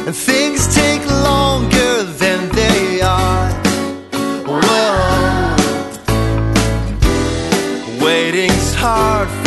and things take longer than they are. Whoa, waiting's hard